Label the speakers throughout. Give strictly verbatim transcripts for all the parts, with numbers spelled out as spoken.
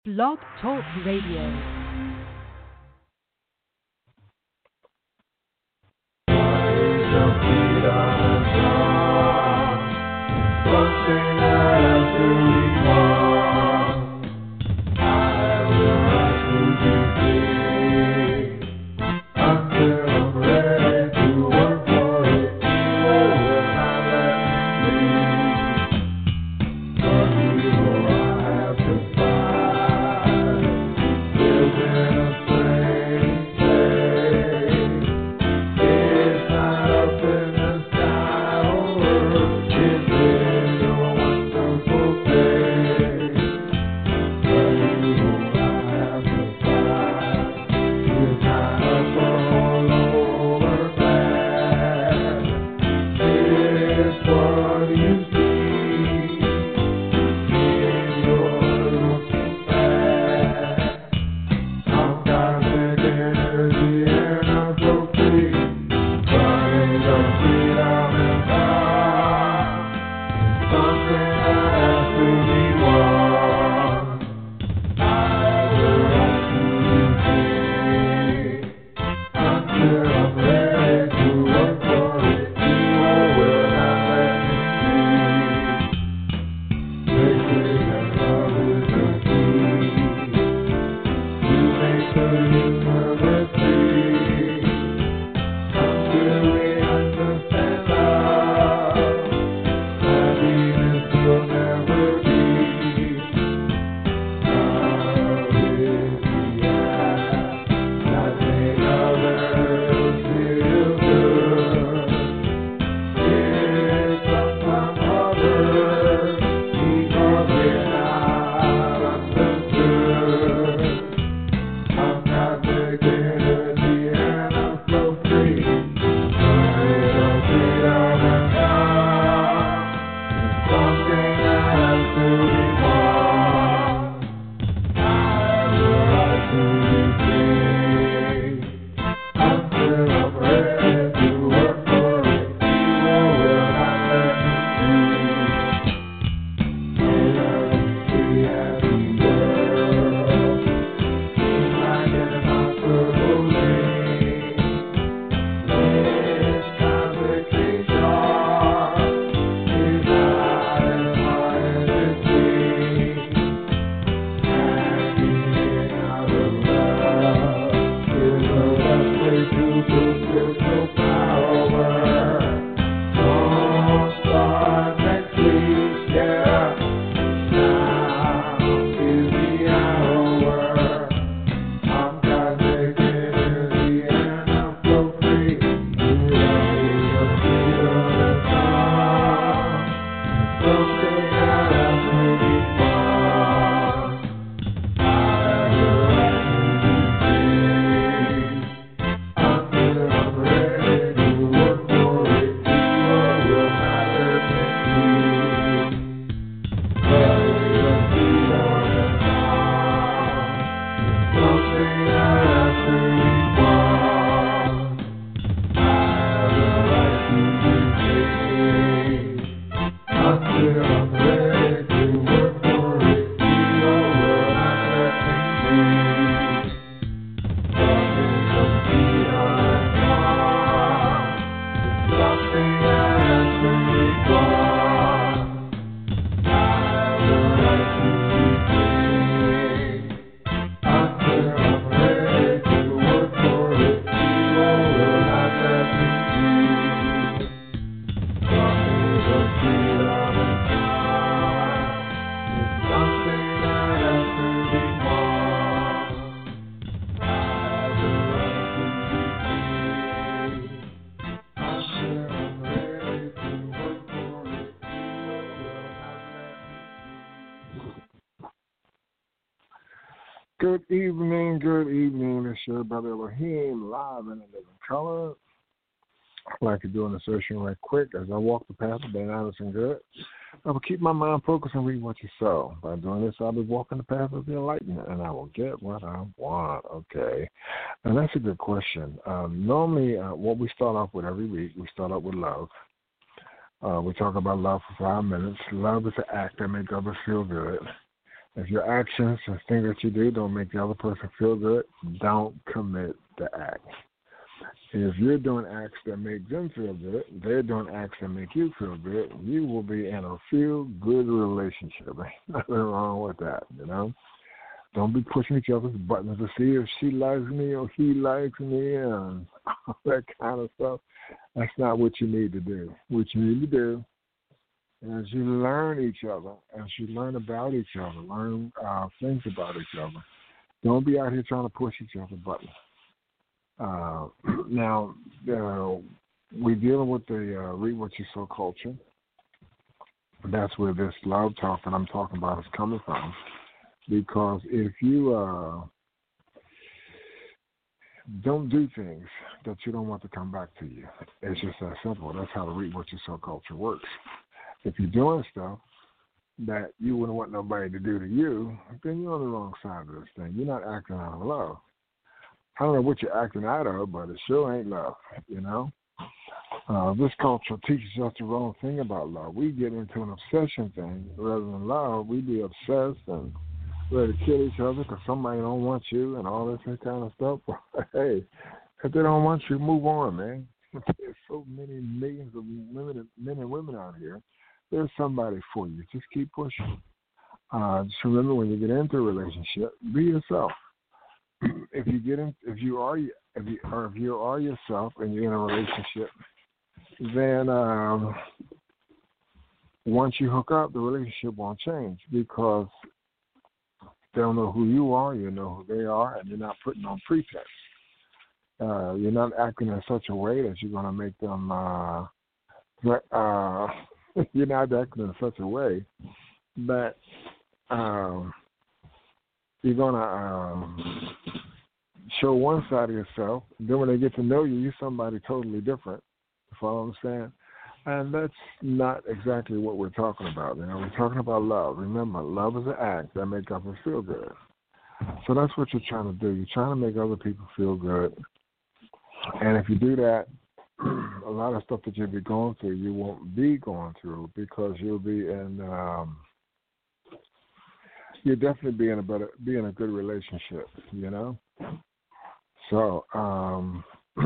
Speaker 1: Blog Talk Radio.
Speaker 2: Good evening, good evening. It's your brother Elohim, live in a living color. I'd like to do an assertion right quick. As I walk the path of being honest and good, I will keep my mind focused and read what you sow. By doing this, I'll be walking the path of the enlightenment, and I will get what I want, okay? And that's a good question. Um, normally, uh, what we start off with every week, we start off with love. Uh, we talk about love for five minutes. Love is an act that makes others feel good. If your actions and things that you do don't make the other person feel good, don't commit the act. If you're doing acts that make them feel good, they're doing acts that make you feel good, you will be in a feel-good relationship. Ain't nothing wrong with that, you know? Don't be pushing each other's buttons to see if she likes me or he likes me and all that kind of stuff. That's not what you need to do. What you need to do is you learn each other, as you learn about each other, learn uh, things about each other. Don't be out here trying to push each other's buttons. Uh, now, uh, we're dealing with the uh, read what you sow culture. That's where this love talk that I'm talking about is coming from. Because if you uh, don't do things that you don't want to come back to you, it's just that simple. That's how the read what you sow culture works. If you're doing stuff that you wouldn't want nobody to do to you, then you're on the wrong side of this thing. You're not acting out of love. I don't know what you're acting out of, but it sure ain't love, you know? Uh, this culture teaches us the wrong thing about love. We get into an obsession thing rather than love. We be obsessed and ready to kill each other because somebody don't want you and all this kind of stuff. Hey, if they don't want you, move on, man. There's so many millions of women, men and women out here. There's somebody for you. Just keep pushing. Uh, just remember, when you get into a relationship, be yourself. If you get in, if you are, if you or if you are yourself and you're in a relationship, then um, once you hook up, the relationship won't change because they don't know who you are, you know who they are, and you're not putting on pretense. Uh, you're not acting in such a way that you're going to make them. Uh, uh, you're not acting in such a way that. Um, You're going to um, show one side of yourself. Then when they get to know you, you're somebody totally different. You follow what I'm saying? And that's not exactly what we're talking about. You know, we're talking about love. Remember, love is an act that makes others feel good. So that's what you're trying to do. You're trying to make other people feel good. And if you do that, a lot of stuff that you'll be going through, you won't be going through because you'll be in um, – you'll definitely be in a better, be in a good relationship, you know. So um,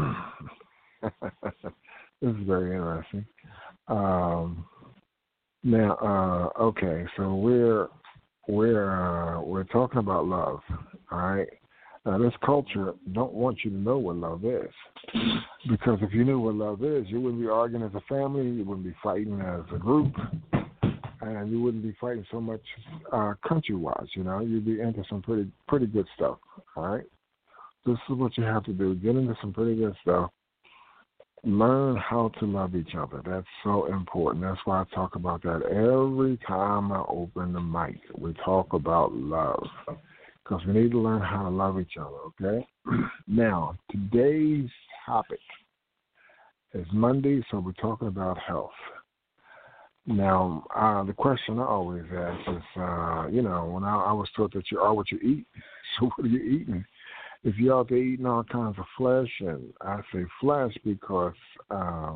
Speaker 2: this is very interesting. Um, now, uh, okay, so we're we're uh, we're talking about love, all right. Now, this culture don't want you to know what love is, because if you knew what love is, you wouldn't be arguing as a family, you wouldn't be fighting as a group. And you wouldn't be fighting so much uh, country-wise, you know. You'd be into some pretty pretty good stuff, all right? This is what you have to do. Get into some pretty good stuff. Learn how to love each other. That's so important. That's why I talk about that every time I open the mic. We talk about love because we need to learn how to love each other, okay? Now, today's topic is Monday, so we're talking about health. Now, uh, the question I always ask is, uh, you know, when I, I was taught that you are what you eat, so what are you eating? If you're out there eating all kinds of flesh, and I say flesh because uh,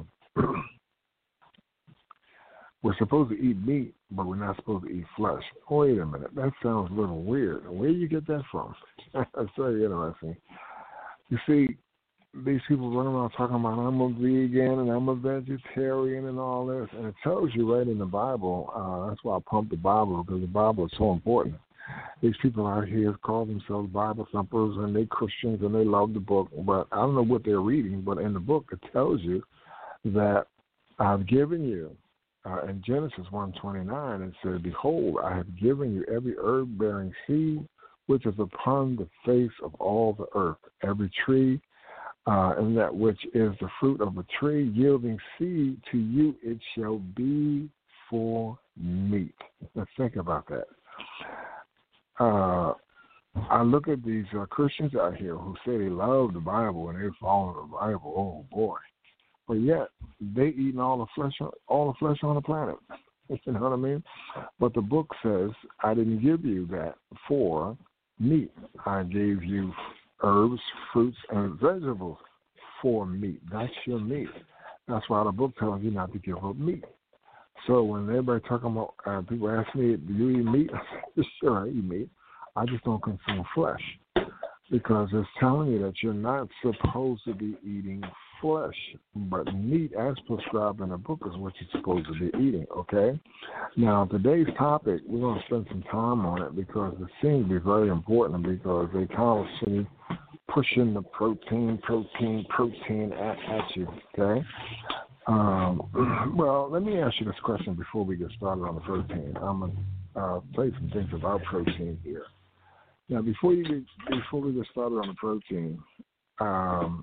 Speaker 2: we're supposed to eat meat, but we're not supposed to eat flesh. Wait a minute, that sounds a little weird. Where do you get that from? That's very interesting. You see, these people running around talking about I'm a vegan and I'm a vegetarian and all this, and it tells you right in the Bible. Uh, that's why I pump the Bible, because the Bible is so important. These people out here call themselves Bible thumpers and they Christians and they love the book, but I don't know what they're reading, but in the book it tells you that I've given you, uh, in Genesis one twenty-nine, it said, behold, I have given you every herb-bearing seed which is upon the face of all the earth, every tree, Uh, and that which is the fruit of a tree yielding seed, to you it shall be for meat. Let's think about that. Uh, I look at these uh, Christians out here who say they love the Bible and they follow the Bible. Oh boy! But yet they eating all the flesh, all the flesh on the planet. You know what I mean? But the book says, "I didn't give you that for meat. I gave you herbs, fruits, and vegetables for meat." That's your meat. That's why the book tells you not to give up meat. So when everybody talking about, uh, people ask me, do you eat meat? I say, sure, I eat meat. I just don't consume flesh because it's telling you that you're not supposed to be eating flesh, but meat as prescribed in the book is what you're supposed to be eating, okay? Now, today's topic, we're going to spend some time on it because it seems to be very important because they constantly pushing the protein, protein, protein at, at you, okay? Um, well, let me ask you this question before we get started on the protein. I'm going to uh, say some things about protein here. Now, before you get, before we get started on the protein, um,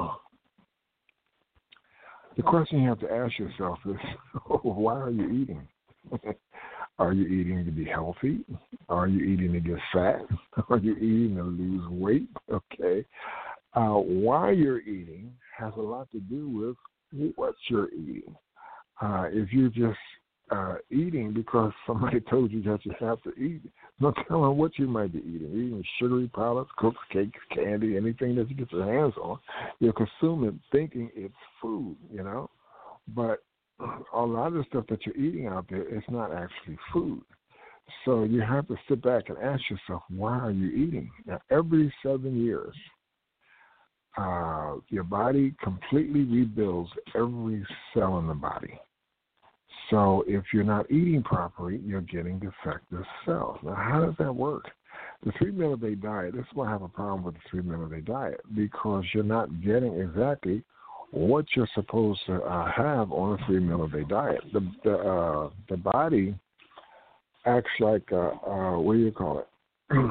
Speaker 2: the question you have to ask yourself is, why are you eating? Are you eating to be healthy? Are you eating to get fat? Are you eating to lose weight? Okay. Uh, why you're eating has a lot to do with what you're eating. Uh, if you're just uh, eating because somebody told you that you have to eat, no telling what you might be eating. Eating sugary products, cookies, cakes, candy, anything that you get your hands on, you're consuming thinking it's food, you know. But a lot of the stuff that you're eating out there is not actually food. So you have to sit back and ask yourself, why are you eating? Now, every seven years, uh, your body completely rebuilds every cell in the body. So if you're not eating properly, you're getting defective cells. Now, how does that work? The three-meal-a-day diet, this is why I have a problem with the three-meal-a-day diet, because you're not getting exactly what you're supposed to uh, have on a three-meal-a-day diet. The the, uh, the body acts like, a, uh, what do you call it?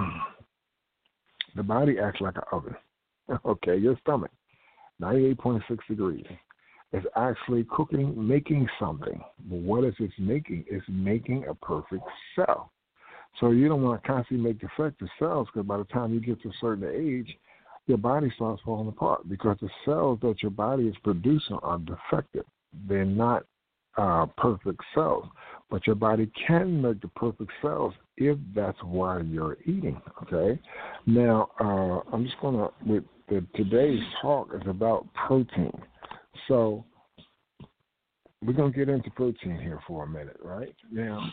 Speaker 2: The body acts like an oven. Okay, your stomach, ninety-eight point six degrees. It's actually cooking, making something. But what is it making? It's making a perfect cell. So you don't want to constantly make defective cells because by the time you get to a certain age, your body starts falling apart because the cells that your body is producing are defective. They're not uh, perfect cells. But your body can make the perfect cells if that's why you're eating, okay? Now, uh, I'm just going to, with the, today's talk is about protein. So we're going to get into protein here for a minute, right? Now,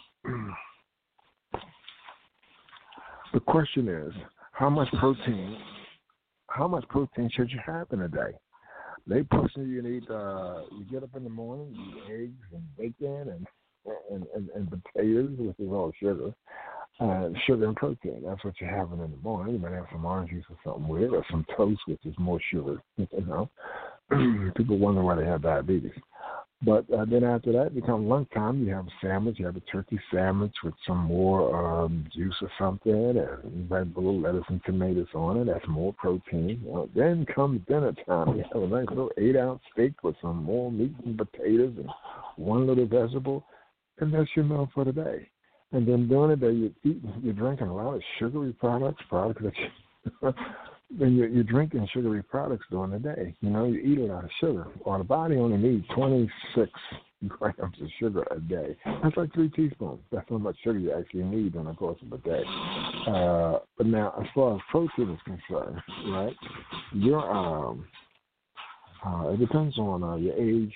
Speaker 2: the question is, how much protein, how much protein should you have in a day? They pushing you to eat, uh, you get up in the morning, you eat eggs and bacon and and, and, and potatoes, which is all sugar, uh, sugar and protein. That's what you're having in the morning. You might have some orange juice or something with it, or some toast, which is more sugar, you know. People wonder why they have diabetes. But uh, then after that, it becomes lunchtime. You have a sandwich. You have a turkey sandwich with some more um, juice or something, and you have a little lettuce and tomatoes on it. That's more protein. Well, then comes dinner time. You have a nice little eight-ounce steak with some more meat and potatoes and one little vegetable, and that's your meal for the day. And then during the day, you're eating, you're drinking a lot of sugary products, products that you then you're, you're drinking sugary products during the day. You know, you eat a lot of sugar. Well, the body only needs twenty-six grams of sugar a day. That's like three teaspoons. That's how much sugar you actually need during the course of a day. Uh, but now, as far as protein is concerned, right, your um, uh, it depends on uh, your age.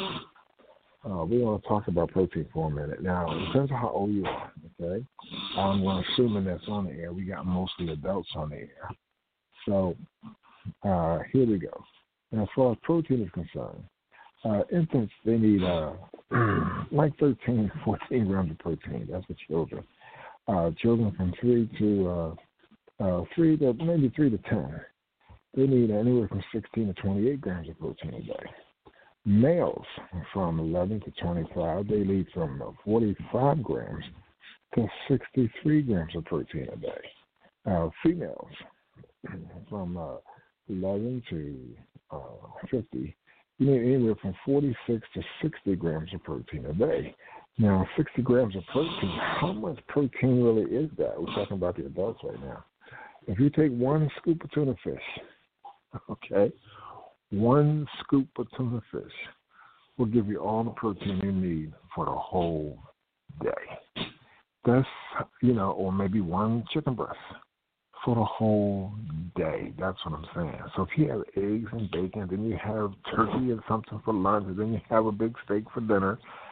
Speaker 2: Uh, we want to talk about protein for a minute. Now, it depends on how old you are, okay? I'm um, assuming that's on the air. We got mostly adults on the air. So uh, here we go. Now, as far as protein is concerned, uh, infants, they need uh, like thirteen, fourteen grams of protein. That's for children. Uh, children from three to uh, uh, three to maybe three to ten, they need anywhere from sixteen to twenty-eight grams of protein a day. Males from eleven to twenty-five, they need from uh, forty-five grams to sixty-three grams of protein a day. Uh, females from uh, eleven to uh, fifty, you need anywhere from forty-six to sixty grams of protein a day. Now, sixty grams of protein, how much protein really is that? We're talking about the adults right now. If you take one scoop of tuna fish, okay, one scoop of tuna fish will give you all the protein you need for the whole day. That's, you know, or maybe one chicken breast for the whole day. That's what I'm saying. So if you have eggs and bacon, then you have turkey and something for lunch, and then you have a big steak for dinner,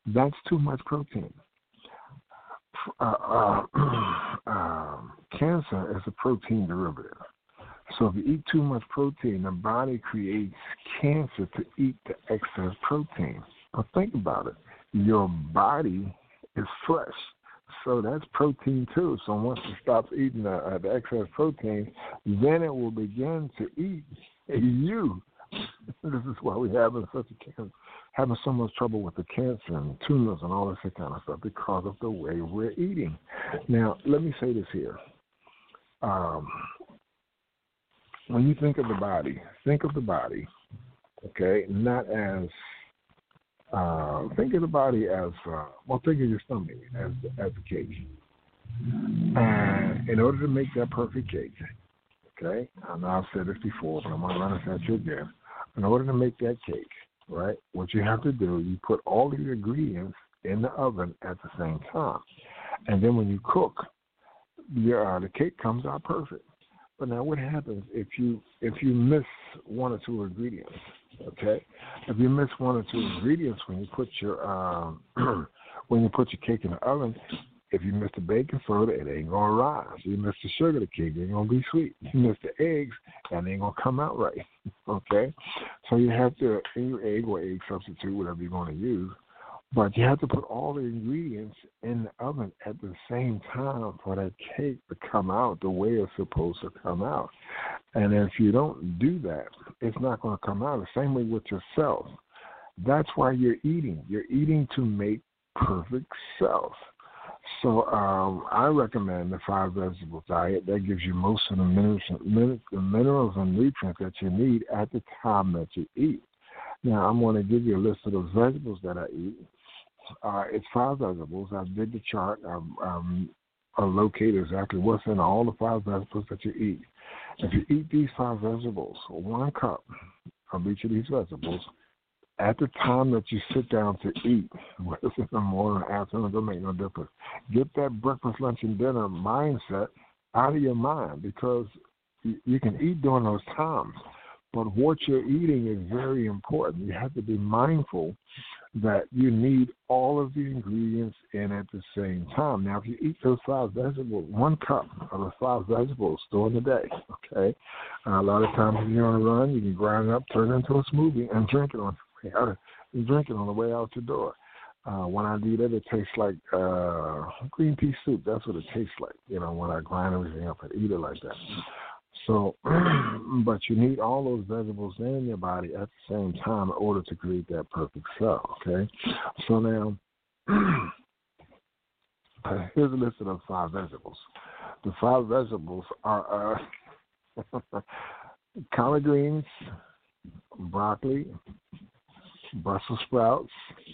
Speaker 2: That's too much protein. Uh, uh, um, cancer is a protein derivative. So if you eat too much protein, the body creates cancer to eat the excess protein. Now think about it. Your body is flesh, so that's protein too. So once it stops eating the, uh, the excess protein, then it will begin to eat you. This is why we're having such a cancer, having so much trouble with the cancer and tumors and all this kind of stuff because of the way we're eating. Now, let me say this here. Um, when you think of the body, think of the body, okay, not as, uh, think of the body as, uh, well, think of your stomach as, as a cake. And in order to make that perfect cake, okay, I know I've said this before, but I'm going to run it at you again. In order to make that cake, right, what you have to do, you put all of your ingredients in the oven at the same time. And then when you cook, your, uh, the cake comes out perfect. But now what happens if you if you miss one or two ingredients, okay? If you miss one or two ingredients when you put your um, when you put your cake in the oven, if you miss the baking soda, it ain't gonna rise. You miss the sugar, the cake ain't gonna be sweet. You miss the eggs, and it ain't gonna come out right. Okay, so you have to in your egg or egg substitute, whatever you're gonna use, but you have to put all the ingredients in the oven at the same time for that cake to come out the way it's supposed to come out. And if you don't do that, it's not gonna come out. The same way with yourself. That's why you're eating. You're eating to make perfect self. So um, I recommend the five vegetable diet. That gives you most of the minerals, minerals and nutrients that you need at the time that you eat. Now, I'm going to give you a list of those vegetables that I eat. Uh, it's five vegetables. I did the chart. I um, I located exactly what's in all the five vegetables that you eat. If you eat these five vegetables, one cup of each of these vegetables, at the time that you sit down to eat, whether it's in the morning or afternoon, it don't make no difference. Get that breakfast, lunch, and dinner mindset out of your mind because you, you can eat during those times, but what you're eating is very important. You have to be mindful that you need all of the ingredients in at the same time. Now, if you eat those five vegetables, one cup of the five vegetables during the day, okay? Uh, a lot of times if you're on a run, you can grind it up, turn it into a smoothie, and drink it on You drink it on the way out the door. Uh, when I do that, it tastes like uh, green pea soup. That's what it tastes like, you know, when I grind everything up and eat it like that. So, but you need all those vegetables in your body at the same time in order to create that perfect cell, okay? So now, here's a list of those five vegetables. The five vegetables are uh, collard greens, broccoli, Brussels sprouts,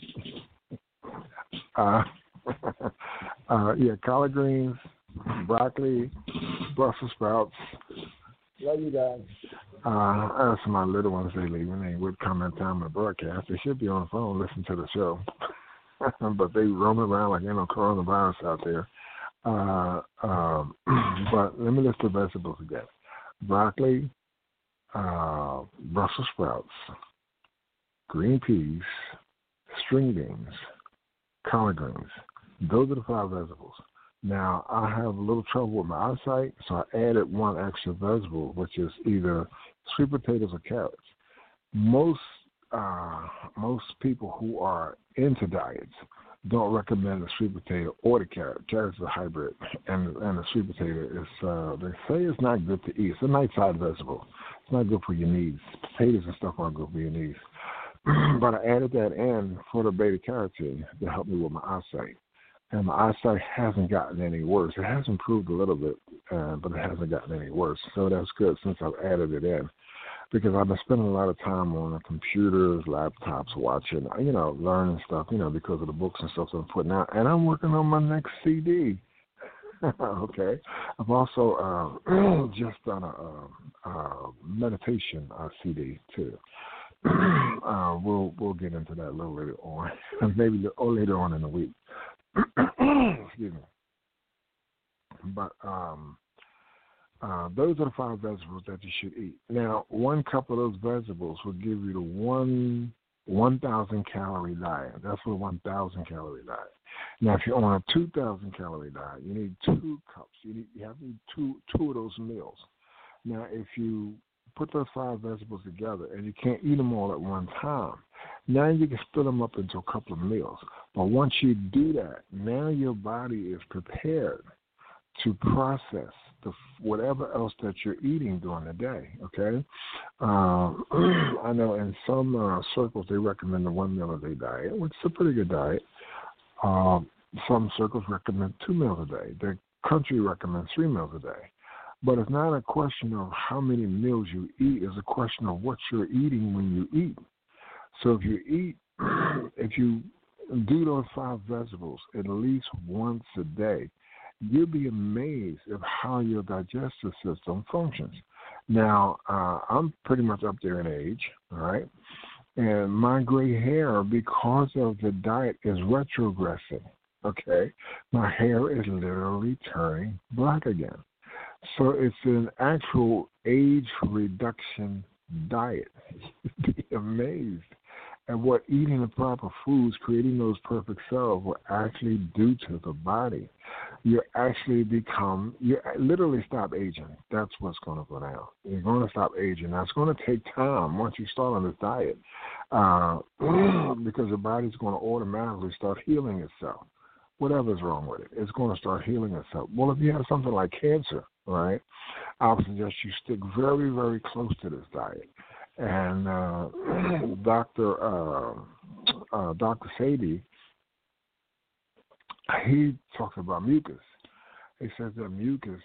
Speaker 2: uh, uh, yeah, collard greens, broccoli, Brussels sprouts. Love you guys. Uh, as my little ones, they leave when they would come in time to broadcast. They should be on the phone listening to the show, but they roaming around like you know coronavirus out there. Uh, um, but let me list the vegetables again: broccoli, uh, Brussels sprouts, green peas, string beans, collard greens. Those are the five vegetables. Now, I have a little trouble with my eyesight, so I added one extra vegetable, which is either sweet potatoes or carrots. Most uh, most people who are into diets don't recommend the sweet potato or the carrot. Carrot's a hybrid, and and the sweet potato is, uh, they say it's not good to eat. It's a night-side vegetable. It's not good for your knees. Potatoes and stuff aren't good for your knees. But I added that in for the beta-carotene to help me with my eyesight. And my eyesight hasn't gotten any worse. It has improved a little bit, uh, but it hasn't gotten any worse. So that's good since I've added it in. Because I've been spending a lot of time on the computers, laptops, watching, you know, learning stuff, you know, because of the books and stuff that I'm putting out. And I'm working on my next C D. Okay. I've also uh, just done a, a, a meditation uh, C D, too. uh, we'll we'll get into that a little later on, maybe or later on in the week. Excuse me. But um, uh, those are the five vegetables that you should eat. Now, one cup of those vegetables will give you the one one thousand calorie diet. That's for one thousand calorie diet. Now, if you're on a two thousand calorie diet, you need two cups. You, need, you have to eat two, two of those meals. Now, if you put those five vegetables together and you can't eat them all at one time, now you can split them up into a couple of meals. But once you do that, now your body is prepared to process the whatever else that you're eating during the day, okay? Um, I know in some uh, circles they recommend the one meal a day diet, which is a pretty good diet. Um, some circles recommend two meals a day. The country recommends three meals a day. But it's not a question of how many meals you eat. It's a question of what you're eating when you eat. So if you eat, if you do those five vegetables at least once a day, you'll be amazed at how your digestive system functions. Now, uh, I'm pretty much up there in age, all right? And my gray hair, because of the diet, is retrogressing, okay? My hair is literally turning black again. So it's an actual age reduction diet. You'd be amazed at what eating the proper foods, creating those perfect cells will actually do to the body. You actually become, you literally stop aging. That's what's going to go down. You're going to stop aging. Now, it's going to take time once you start on this diet uh, because your body's going to automatically start healing itself. Whatever's wrong with it, it's going to start healing itself. Well, if you have something like cancer, right, I would suggest you stick very, very close to this diet. And uh, Doctor Uh, uh, Doctor Sebi, he talks about mucus. He says that mucus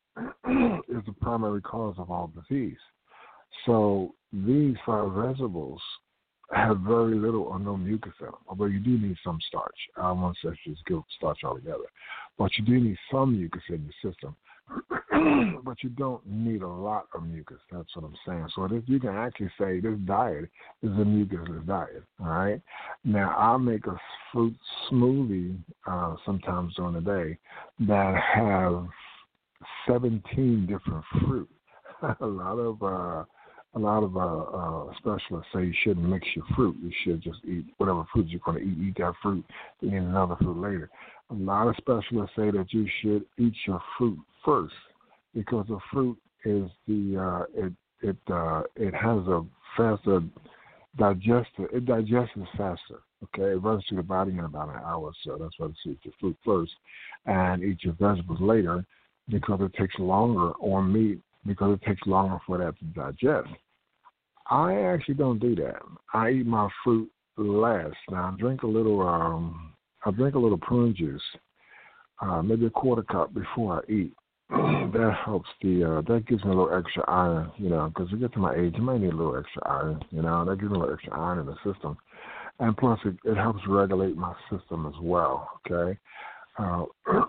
Speaker 2: is the primary cause of all disease. So these five vegetables have very little or no mucus in them, although you do need some starch. I won't say just give starch altogether, but you do need some mucus in your system. But you don't need a lot of mucus. That's what I'm saying. So this, you can actually say this diet is a mucusless diet, all right? Now, I'll make a fruit smoothie uh, sometimes during the day that have seventeen different fruit. a lot of uh, a lot of uh, uh, specialists say you shouldn't mix your fruit. You should just eat whatever fruit you're going to eat. Eat that fruit, then eat another fruit later. A lot of specialists say that you should eat your fruit first because the fruit is the uh, it it uh, it has a faster digester. It digests faster. Okay, it runs through the body in about an hour or so. That's why you eat your fruit first and eat your vegetables later because it takes longer, or meat because it takes longer for that to digest. I actually don't do that. I eat my fruit last. Now I drink a little. Um, I drink a little prune juice, uh, maybe a quarter cup before I eat. That helps the, uh, that gives me a little extra iron, you know, because you get to my age, you might need a little extra iron, you know, that gives me a little extra iron in the system. And plus, it, it helps regulate my system as well, okay? Uh,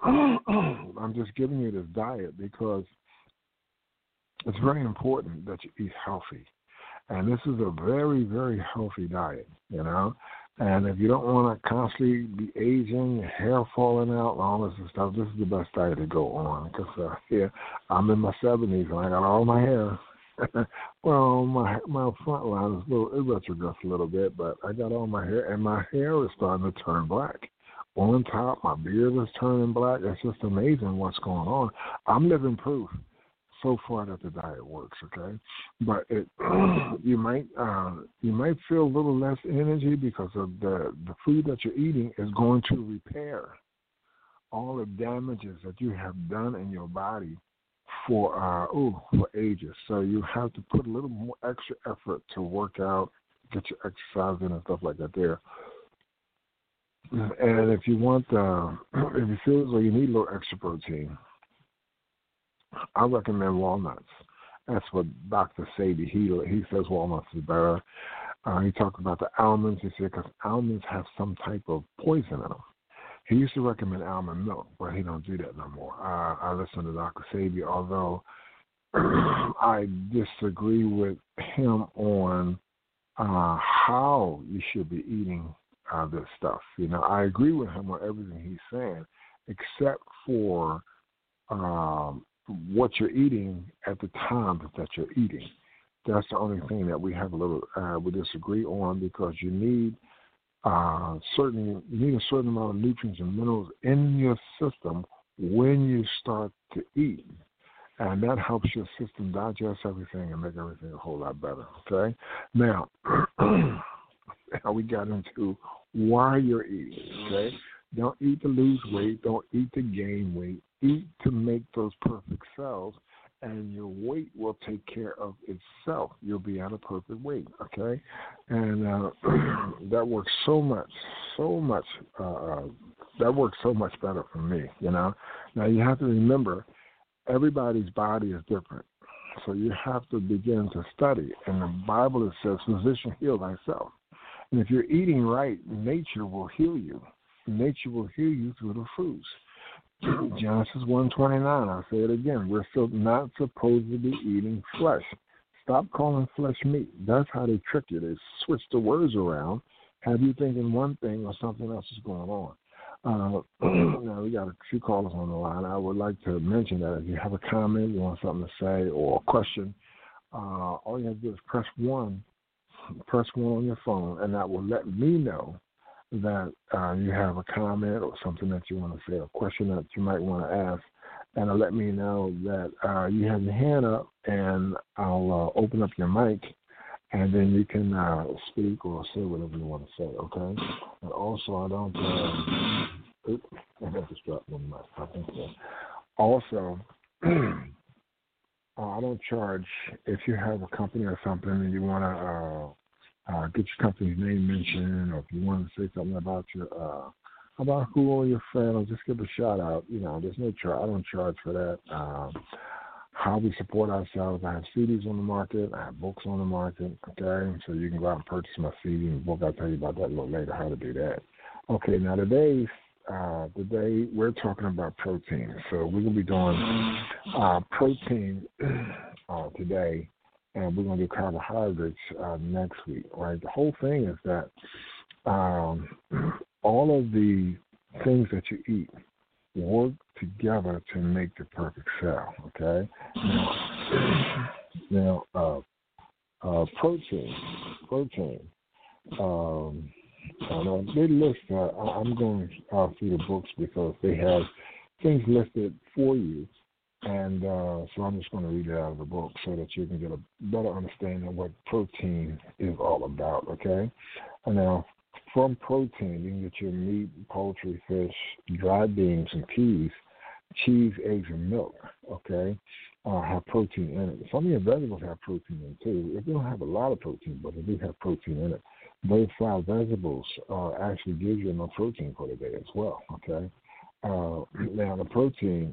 Speaker 2: I'm just giving you this diet because it's very important that you eat healthy. And this is a very, very healthy diet, you know? And if you don't want to constantly be aging, your hair falling out, and all this stuff, this is the best diet to go on. Because uh, yeah, I'm in my seventies and I got all my hair. Well, my my front line is a little it retrogressed a little bit, but I got all my hair, and my hair is starting to turn black. On top, my beard is turning black. It's just amazing what's going on. I'm living proof so far that the diet works, okay? But it, you might uh, you might feel a little less energy because of the, the food that you're eating is going to repair all the damages that you have done in your body for uh, ooh, for ages. So you have to put a little more extra effort to work out, get your exercise in and stuff like that there. And if you want, uh, if you feel as though you need a little extra protein, I recommend walnuts. That's what Doctor Sebi, he he says walnuts is better. Uh, he talked about the almonds. He said because almonds have some type of poison in them. He used to recommend almond milk, but he don't do that no more. Uh, I listen to Doctor Sebi, although I disagree with him on uh, how you should be eating uh, this stuff. You know, I agree with him on everything he's saying, except for um, what you're eating at the time that you're eating. That's the only thing that we have a little uh, we disagree on because you need uh, certain you need a certain amount of nutrients and minerals in your system when you start to eat, and that helps your system digest everything and make everything a whole lot better. Okay, now now we got into why you're eating. Okay, don't eat to lose weight, don't eat to gain weight. Eat to make those perfect cells, and your weight will take care of itself. You'll be at a perfect weight, okay? And uh, that works so much, so much. Uh, that works so much better for me, you know. Now you have to remember, everybody's body is different, so you have to begin to study. In the Bible, it says, "Physician, heal thyself." And if you're eating right, nature will heal you. Nature will heal you through the fruits. Genesis one twenty-nine, I'll say it again. We're still not supposed to be eating flesh. Stop calling flesh meat. That's how they trick you. They switch the words around, have you thinking one thing or something else is going on. Uh, now, we got a few callers on the line. I would like to mention that if you have a comment, you want something to say, or a question, uh, all you have to do is press one, press one on your phone, and that will let me know that uh, you have a comment or something that you want to say, a question that you might want to ask, and it'll let me know that uh, you have your hand up, and I'll uh, open up your mic, and then you can uh, speak or say whatever you want to say, okay? And also, I don't, uh, oops, I got this dropped on my, I think so. Also, uh, I don't charge, if you have a company or something and you want to, uh, Uh, get your company's name mentioned, or if you want to say something about your uh, about who or your friend, or just give a shout out. You know, there's no charge. I don't charge for that. Um, how we support ourselves. I have C Ds on the market. I have books on the market. Okay, so you can go out and purchase my C D and book. I'll tell you about that a little later. How to do that. Okay, now today, uh, today we're talking about protein. So we're gonna be doing uh, protein uh, today. And we're going to do carbohydrates uh, next week, right? The whole thing is that um, all of the things that you eat work together to make the perfect cell, okay? Now, now uh, uh, protein, protein, um, I know they list, uh, I'm going uh, through the books because they have things listed for you. And uh, so I'm just going to read it out of the book so that you can get a better understanding of what protein is all about, okay? And now, from protein, you can get your meat, poultry, fish, dried beans, and peas, cheese, eggs, and milk, okay, uh, have protein in it. Some of your vegetables have protein in it, too. They don't have a lot of protein, but they do have protein in it. Those five vegetables uh, actually give you enough protein for the day as well, okay? Uh, now, the protein,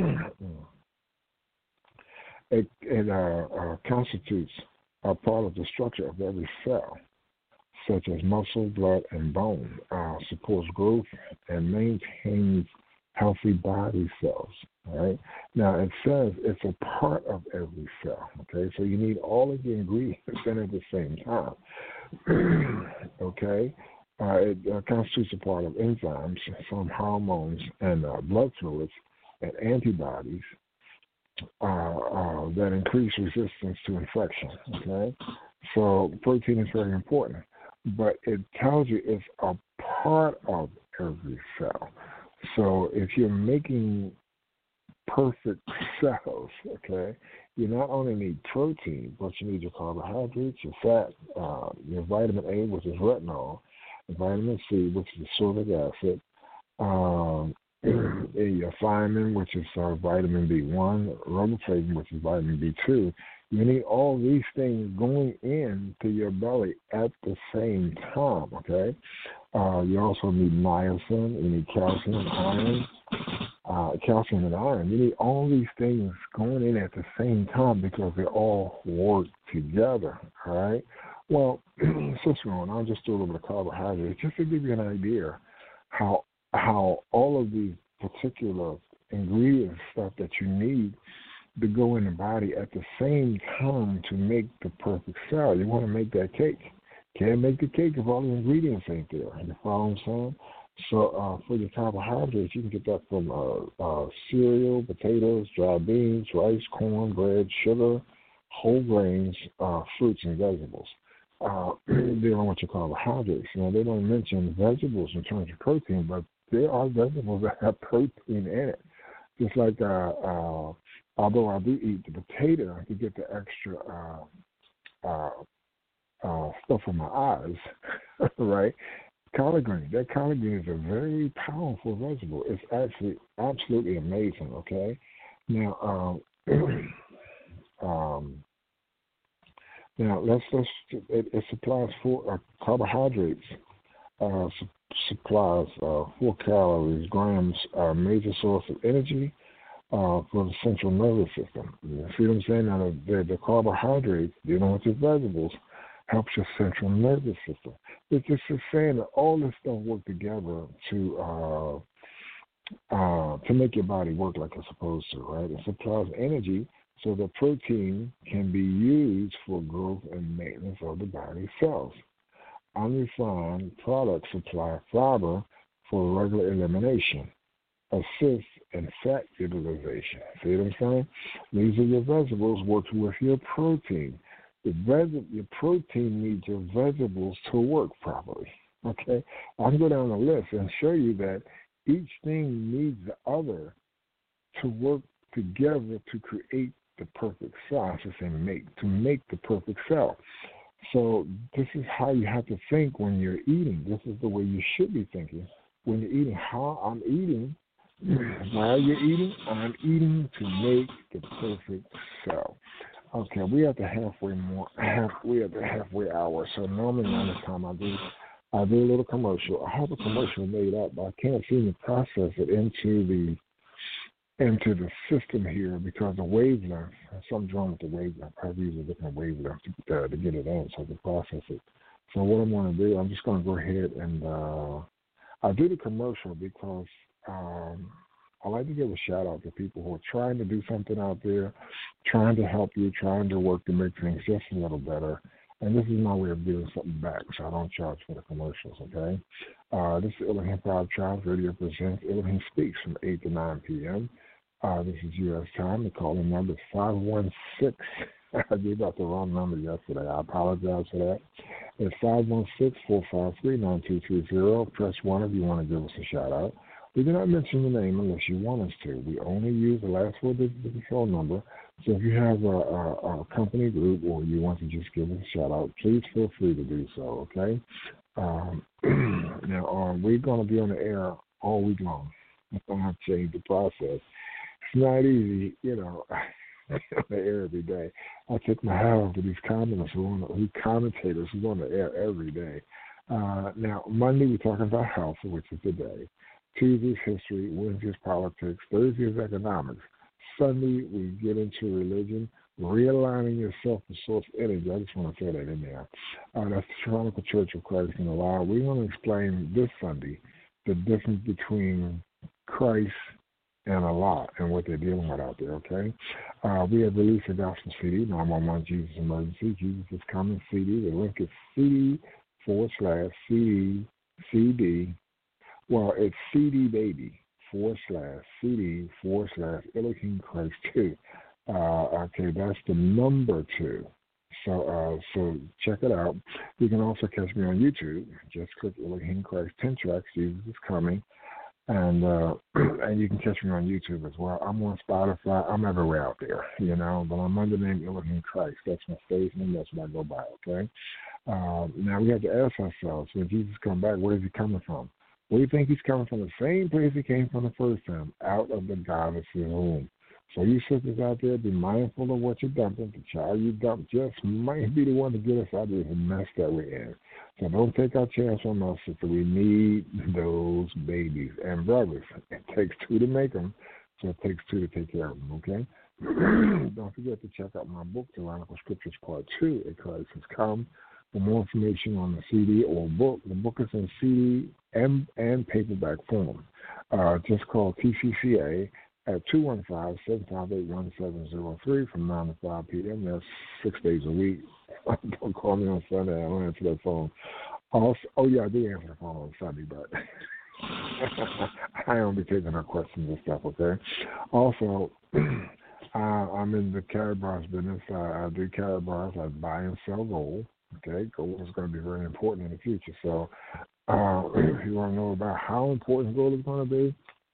Speaker 2: it, it uh, uh, constitutes a part of the structure of every cell, such as muscle, blood, and bone, uh, supports growth and maintains healthy body cells, all right? Now, it says it's a part of every cell, okay? So you need all of the ingredients in at the same time, okay? Uh, it uh, constitutes a part of enzymes, some hormones, and uh, blood fluids, and antibodies uh, uh, that increase resistance to infection. Okay, so protein is very important, but it tells you it's a part of every cell. So if you're making perfect cells, okay, you not only need protein, but you need your carbohydrates, your fat, uh, your vitamin A, which is retinol, vitamin C, which is ascorbic acid, um, your thiamine, which is uh, vitamin B one, riboflavin, which is vitamin B two. You need all these things going into your belly at the same time, okay? Uh, you also need niacin, you need calcium and iron, uh, calcium and iron. You need all these things going in at the same time because they all work together, all right? Well, since we're on, I'll just do a little bit of carbohydrates just to give you an idea how how all of these particular ingredients, stuff that you need to go in the body at the same time to make the perfect cell. You want to make that cake. Can't make the cake if all the ingredients ain't there. You follow what I'm saying? So uh, for your carbohydrates, you can get that from uh, uh, cereal, potatoes, dried beans, rice, corn, bread, sugar, whole grains, uh, fruits, and vegetables. Uh, dealing with your carbohydrates. Now, they don't mention vegetables in terms of protein, but there are vegetables that have protein in it. Just like, uh, uh, although I do eat the potato to get the extra uh, uh, uh, stuff for my eyes, right? Collard green. That collard green is a very powerful vegetable. It's actually absolutely amazing, okay? Now, um, um, now let's, let's it, it supplies four uh, carbohydrates, uh, su- supplies uh, four calories, grams, uh, major source of energy uh, for the central nervous system. You see what I'm saying? Now, the, the, the carbohydrates, dealing with your vegetables, helps your central nervous system. It's just saying that all this stuff work together to uh, uh, to make your body work like it's supposed to, right? It supplies energy so the protein can be used for growth and maintenance of the body's cells. Unrefined products supply fiber for regular elimination, assist in fat utilization. See what I'm saying? These are your vegetables working with your protein. The veg- your protein needs your vegetables to work properly. Okay? I can go down the list and show you that each thing needs the other to work together to create the perfect cell. I should say make, to make the perfect cell. So this is how you have to think when you're eating. This is the way you should be thinking when you're eating. How I'm eating, while you're eating, I'm eating to make the perfect cell. Okay, we at the halfway more half we at the halfway hour. So normally around this time I do I do a little commercial. I have a commercial made up, but I can't seem to process it into the into the system here because the wavelength, something's wrong with the wavelength. I have to use a different wavelength to, uh, to get it in so I can process it. So what I'm going to do, I'm just going to go ahead and uh, I'll do the commercial because um, I like to give a shout out to people who are trying to do something out there, trying to help you, trying to work to make things just a little better. And this is my way of giving something back, so I don't charge for the commercials, okay? Uh, this is Elohim Pride Child Radio presents Elohim Speaks from eight to nine p.m. Uh, this is U S time. The calling number is five one six. I gave out the wrong number yesterday. I apologize for that. It's five one six, four five three, nine two three zero. Press one if you want to give us a shout-out. We do not mention your name unless you want us to. We only use the last four digits of the phone number. So if you have a, a, a company group or you want to just give us a shout-out, please feel free to do so, okay? Um, now, um, we're going to be on the air all week long. I'm going to have to change the process. It's not easy, you know, on the air every day. I take my hat off to these commenters who on the, who commentators who are on the air every day. Uh, now, Monday we're talking about health, which is today. Tuesday's history, Wednesday's politics, Thursday's economics. Sunday we get into religion, realigning yourself to source energy. I just want to say that in there. Uh, that's the Toronto Church of Christ in the Law. We're going to explain this Sunday the difference between Christ and Allah and what they're dealing with out there, okay? Uh, we have released a gospel C D, nine one one Jesus Emergency. Jesus is Coming C D. The link is C D forward slash C D, C D. Well, it's C D Baby forward slash C D forward slash Elohim Christ two. Uh, okay, that's the number two. So, uh, so check it out. You can also catch me on YouTube. Just click Elohim Christ ten tracks. Jesus is Coming. And uh, and you can catch me on YouTube as well. I'm on Spotify. I'm everywhere out there, you know. But I'm under the name Elohim Christ. That's my stage name. That's what I go by, okay? Uh, now, we have to ask ourselves, when Jesus comes back, where is he coming from? Well, you think he's coming from the same place he came from the first time, out of the goddess's womb. So you sisters out there, be mindful of what you're dumping. The child you dump just might be the one to get us out of this mess that we're in. So don't take our chance on us, sister. We need those babies and brothers. It takes two to make them, so it takes two to take care of them, okay? Don't forget to check out my book, Tyrannical Scriptures Part two, A Christ Has Come. For more information on the C D or book, the book is in C D and, and paperback form. Uh, just call T C C A at two one five, seven five eight, one seven zero three from nine to five p.m. That's six days a week. Don't call me on Sunday. I don't answer that phone. Also, oh, yeah, I do answer the phone on Sunday, but I don't be taking her questions and stuff, okay? Also, Uh, I'm in the carrot bars business. Uh, I do carrot bars. I buy and sell gold. Okay, gold is going to be very important in the future. So, uh, if you want to know about how important gold is going to be,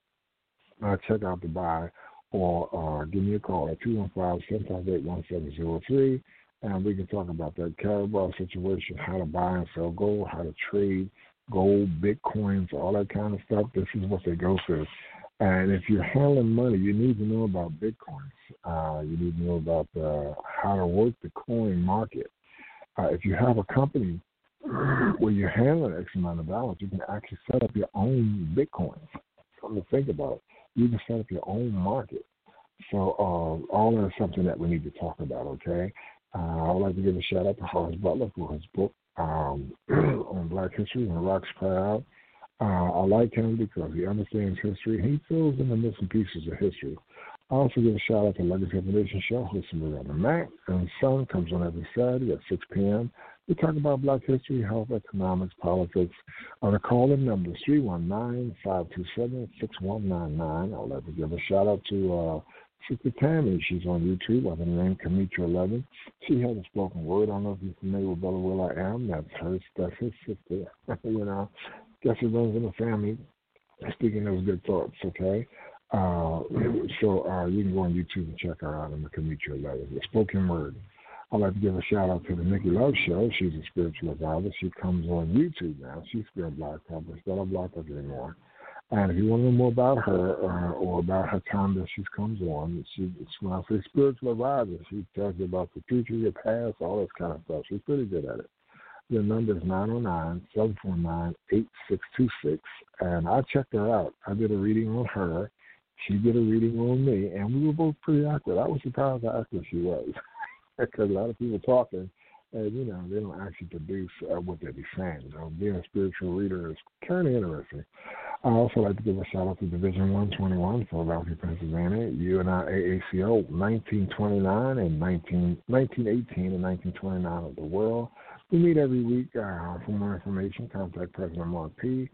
Speaker 2: uh, check out the buy or uh, give me a call at two one five, seven five eight, one seven zero three, and we can talk about that carrot bar situation, how to buy and sell gold, how to trade gold, bitcoins, all that kind of stuff. This is what they go through. And if you're handling money, you need to know about bitcoins. Uh, you need to know about uh, how to work the coin market. Uh, if you have a company where you're handling X amount of dollars, you can actually set up your own bitcoins. Something to think about. You can set up your own market. So uh, all that is something that we need to talk about, okay? Uh, I would like to give a shout-out to Horace Butler for his book um, on Black history, When Rocks Cry Out. Uh, I like him because he understands history. He fills in the missing pieces of history. I also give a shout out to Legacy Foundation Show, hosted by Reverend Mac and Son, comes on every Saturday at six p.m. We talk about Black history, health, economics, politics. Uh, the call-in number is three one nine, five two seven, six one nine nine. I'd like to give a shout out to uh, Sister Tammy. She's on YouTube under the name Kamitra eleven. She has a spoken word. I don't know if you're familiar with Bella Will I Am. That's her, that's his sister. you know, guess it runs in the family. Speaking those good thoughts, okay? Uh, so uh, you can go on YouTube and check her out on the Kamitra eleven, the spoken word. I'd like to give a shout out to the Nikki Love Show. She's a spiritual advisor. She comes on YouTube now. She's still Black Pepper, still a Black Pepper anymore. And if you want to know more about her uh, or about her time that she comes on, she, when I say spiritual advisor, she tells you about the future, your past, all this kind of stuff. She's pretty good at it. The number is nine oh nine, seven four nine, eight six two six. And I checked her out. I did a reading on her. She did a reading on me, and we were both pretty accurate. I was surprised how accurate she was. Because a lot of people talking, and, you know, they don't actually produce uh, what they be saying. You know, being a spiritual reader is kind of interesting. I also like to give a shout out to Division one twenty-one, Philadelphia, Pennsylvania, U N I A A C O, nineteen twenty-nine and nineteen, nineteen eighteen and nineteen twenty-nine of the world. We meet every week. Uh, for more information, contact President Mark P.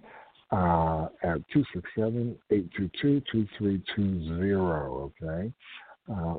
Speaker 2: Uh, at two six seven, eight two two, two three two zero, okay? Uh,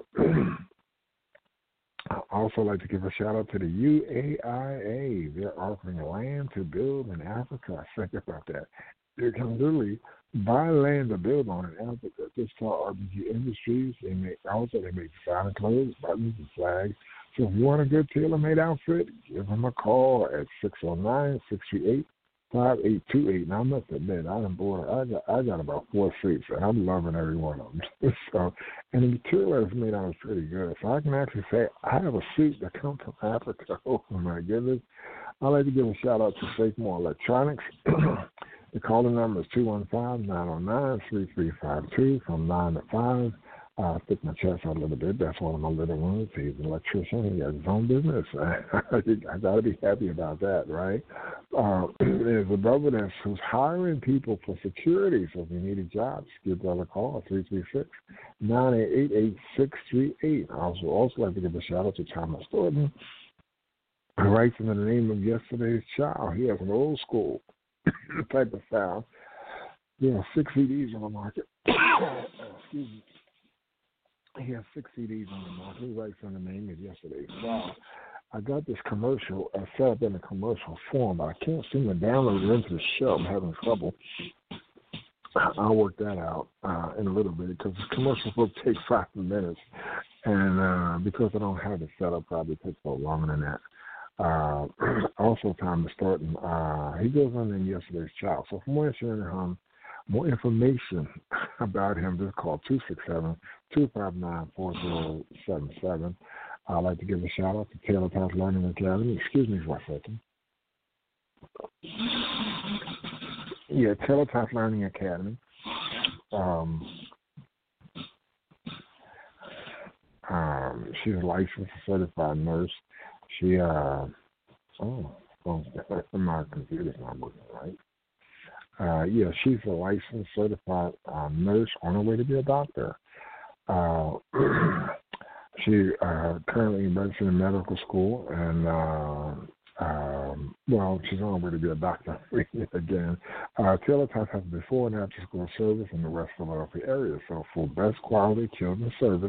Speaker 2: I also like to give a shout out to the U A I A. They're offering land to build in Africa. Think about that. You can literally buy land to build on in Africa. Just for R B G Industries. They make also they make designer clothes, buttons, and flags. So if you want a good tailor-made outfit, give them a call at six oh nine, six three eight, five eight two eight. Now I must admit, I done bought I got I got about four suits, and I'm loving every one of them. so, and the material is made out is pretty good. So I can actually say I have a suit that comes from Africa. Oh my goodness! I'd like to give a shout out to Safemore Electronics. The calling number is two one five, nine oh nine, three three five two from nine to five. I stick my chest out a little bit. That's one of my little ones. He's an electrician. He has his own business. I got to be happy about that, right? Uh, there's a brother that's who's hiring people for security. So if you need a job, give them a call, three three six, nine eight eight, eight six three eight. I also also like to give a shout out to Thomas Thornton, who writes in the name of yesterday's child. He has an old school type of style. There are six C Ds on the market. Excuse me. He has six C Ds on the market. He writes on the name of yesterday's child. I got this commercial uh, set up in a commercial form, but I can't seem to download it into the show. I'm having trouble. I'll work that out uh, in a little bit because this commercial book takes five minutes, and uh, because I don't have it set up, probably takes a little longer than that. Uh, also, Thomas Thornton, uh, he goes on in yesterday's child. So for more information, um, more information about him, just call two six seven, two five nine, four zero seven seven. I'd like to give a shout out to Taylor Path Learning Academy. Excuse me for a second. Yeah, Taylor Path Learning Academy. Um, um, she's a licensed certified nurse. She, uh, oh, oh my computer's not working right. Uh, yeah, she's a licensed certified uh, nurse on her way to be a doctor. Uh, she uh, currently registered in medical school, and uh, um, well, she's on her way to be a doctor again. Uh, Taylor Path has before and after school service in the West Philadelphia area. So for best quality children's service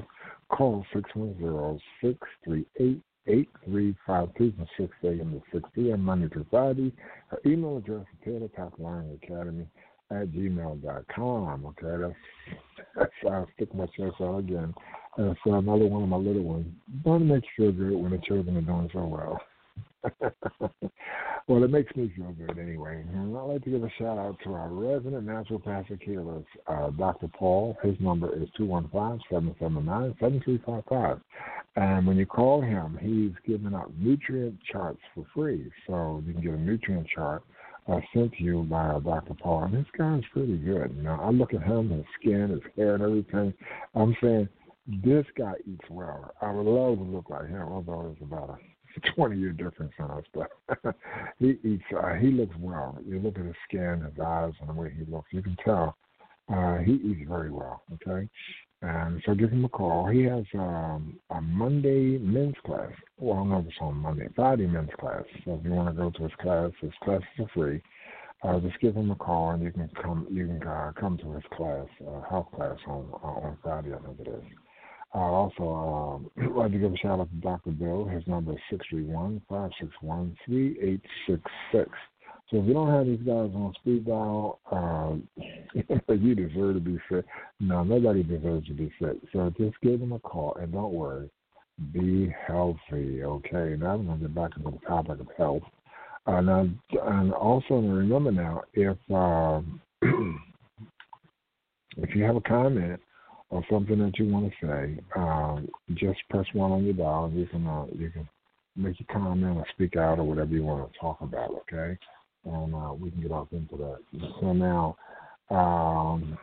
Speaker 2: call six one zero, six three eight, eight three five two from six a.m. to six p.m. Monday through Friday. Her email address is Taylor Top Line Academy at gmail dot com. Okay, that's, that's I'll stick my chest out again. And so another one of my little ones. Don't make you feel good when the children are doing so well. Well, it makes me feel good anyway. And I'd like to give a shout out to our resident naturopathic healer, uh, Doctor Paul. His number is two one five, seven seven nine, seven three five five. And when you call him, he's giving out nutrient charts for free. So you can get a nutrient chart uh, sent to you by uh, Doctor Paul. And this guy's pretty good. You know, I look at him, his skin, his hair, and everything. I'm saying, this guy eats well. I would love to look like him, although there's about a twenty-year difference in us, but he eats. Uh, he looks well. You look at his skin, his eyes, and the way he looks. You can tell uh, he eats very well. Okay, and so give him a call. He has um, a Monday men's class. Well, no, it's on Monday, Friday men's class. So if you want to go to his class, his classes are free. Uh, just give him a call, and you can come. You can uh, come to his class, uh, health class on uh, on Friday. I think it is. I uh, also um, like to give a shout out to Doctor Bill. His number is six three one, five six one, three eight six six. So if you don't have these guys on speed dial, uh, you deserve to be sick. No, nobody deserves to be sick. So just give them a call, and don't worry. Be healthy, okay? Now I'm going to get back into the topic of health. Uh, now, and also remember now, if um, if you have a comment or something that you want to say, um, just press one on your dial, and you can uh, you can make your comment or speak out or whatever you want to talk about, okay? And uh, we can get off into that. So now, um,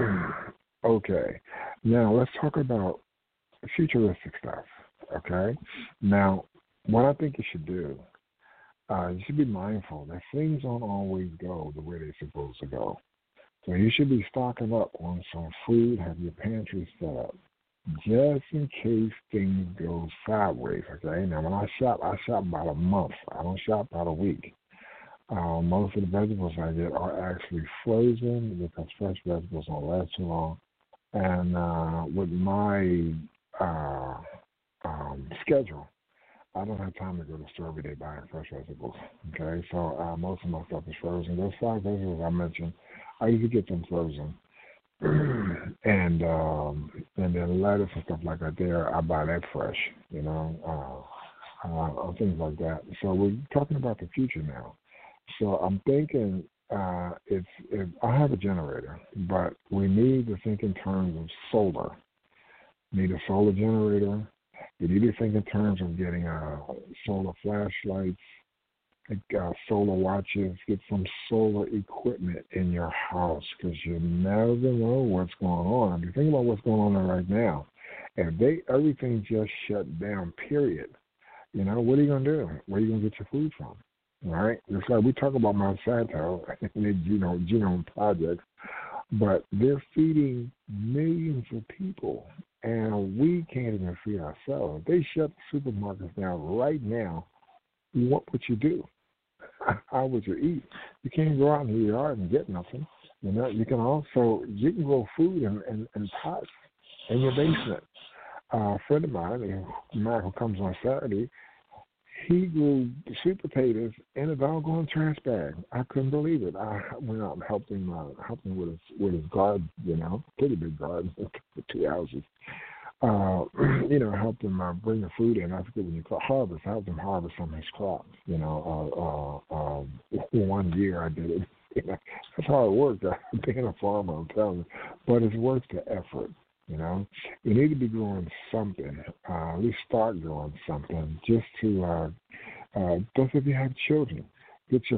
Speaker 2: okay, now let's talk about futuristic stuff, okay? Now, what I think you should do, uh, you should be mindful that things don't always go the way they're supposed to go. So you should be stocking up on some food, have your pantry set up, just in case things go sideways, okay? Now, when I shop, I shop about a month. I don't shop about a week. Uh, most of the vegetables I get are actually frozen because fresh vegetables don't last too long. And uh, with my uh, um, schedule, I don't have time to go to the store every day buying fresh vegetables, okay? So uh, most of my stuff is frozen. Those five vegetables I mentioned, I usually get them frozen. and um, and then lettuce and stuff like that there, I buy that fresh, you know, uh, uh, things like that. So we're talking about the future now. So I'm thinking uh, it's, if I have a generator, but we need to think in terms of solar. Need a solar generator. You need to think in terms of getting uh, solar flashlights, uh, solar watches, get some solar equipment in your house because you never know what's going on. If you think about what's going on right now, if they everything just shut down, period, you know, what are you going to do? Where are you going to get your food from? All right? It's like we talk about Monsanto and the genome, genome projects, but they're feeding millions of people, and we can't even feed ourselves. If they shut the supermarkets down right now, what would you do? How would you eat? You can't go out in your yard and get nothing. You know, you can also you can grow food in, in, in pots in your basement. Uh, a friend of mine, a man who comes on Saturday, he grew sweet potatoes in a doggone trash bag. I couldn't believe it. I went out and helped him, uh, helped him with his with his garden. You know, pretty big garden with two houses. Uh, you know, helped him uh, bring the food in. I forget when you call harvest. I helped him harvest some of his crops. You know, uh, uh, um, one year I did it. You know, that's hard work. Uh, being a farmer, I'm telling you, but it's worth the effort. You know, you need to be growing something. Uh, at least start growing something, just to. Uh, uh, just if you have children, get your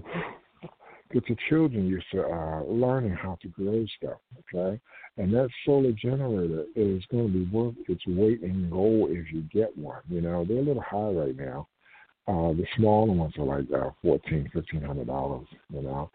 Speaker 2: get your children used to uh, learning how to grow stuff. Okay. And that solar generator is going to be worth its weight in gold if you get one. You know, they're a little high right now. Uh, the smaller ones are like uh, fourteen, fifteen hundred dollars. You know,